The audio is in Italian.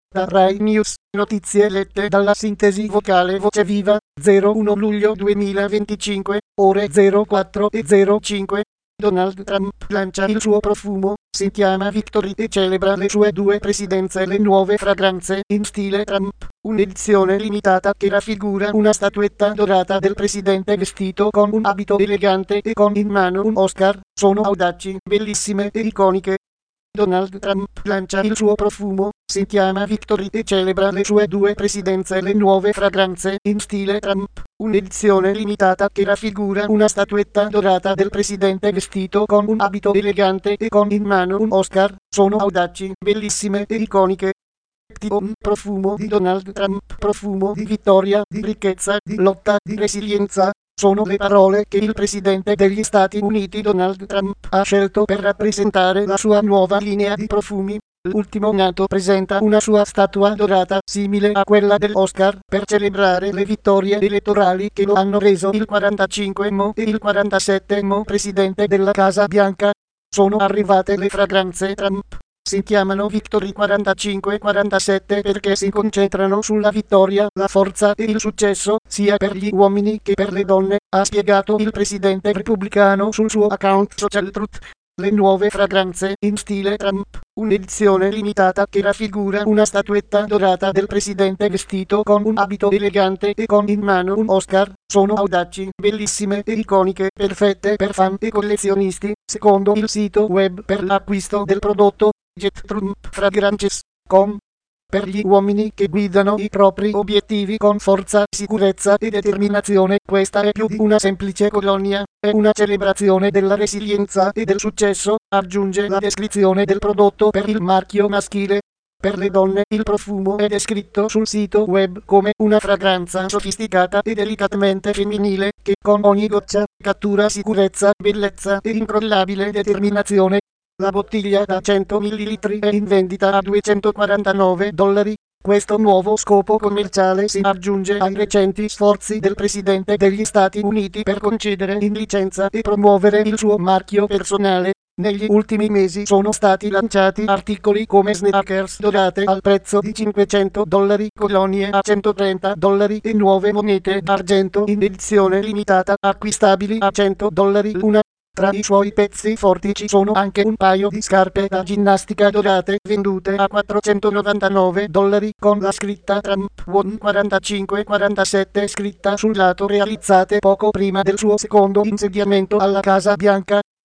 Da Rai News, notizie lette dalla sintesi vocale Voce Viva, 01 luglio 2025, ore 04:05. Donald Trump lancia il suo profumo, si chiama Victory e celebra le sue 2 presidenze. Le nuove fragranze in stile Trump, un'edizione limitata che raffigura una statuetta dorata del presidente vestito con un abito elegante e con in mano un Oscar, sono audaci, bellissime e iconiche. Donald Trump lancia il suo profumo, si chiama Victory e celebra le sue 2 presidenze. Le nuove fragranze in stile Trump, un'edizione limitata che raffigura una statuetta dorata del presidente vestito con un abito elegante e con in mano un Oscar, sono audaci, bellissime e iconiche. Un profumo di Donald Trump, profumo di vittoria, di ricchezza, di lotta, di resilienza. Sono le parole che il presidente degli Stati Uniti Donald Trump ha scelto per rappresentare la sua nuova linea di profumi. L'ultimo nato presenta una sua statua dorata simile a quella dell'Oscar per celebrare le vittorie elettorali che lo hanno reso il 45° e il 47° presidente della Casa Bianca. Sono arrivate le fragranze Trump. Si chiamano Victory 45-47 perché si concentrano sulla vittoria, la forza e il successo, sia per gli uomini che per le donne, ha spiegato il presidente repubblicano sul suo account social Truth. Le nuove fragranze in stile Trump, un'edizione limitata che raffigura una statuetta dorata del presidente vestito con un abito elegante e con in mano un Oscar, sono audaci, bellissime e iconiche, perfette per fan e collezionisti, secondo il sito web per l'acquisto del prodotto GetTrumpFragrances.com. Per gli uomini che guidano i propri obiettivi con forza, sicurezza e determinazione, questa è più di una semplice colonia, è una celebrazione della resilienza e del successo, aggiunge la descrizione del prodotto per il marchio maschile. Per le donne il profumo è descritto sul sito web come una fragranza sofisticata e delicatamente femminile, che con ogni goccia cattura sicurezza, bellezza e incrollabile determinazione. La bottiglia da 100 ml è in vendita a $249. Questo nuovo scopo commerciale si aggiunge ai recenti sforzi del presidente degli Stati Uniti per concedere in licenza e promuovere il suo marchio personale. Negli ultimi mesi sono stati lanciati articoli come Sneakers dorate al prezzo di $500, colonie a $130 e nuove monete d'argento in edizione limitata acquistabili a $100 l'una. Tra i suoi pezzi forti ci sono anche un paio di scarpe da ginnastica dorate vendute a $499 con la scritta Trump Won 45-47 scritta sul lato, realizzate poco prima del suo secondo insediamento alla Casa Bianca.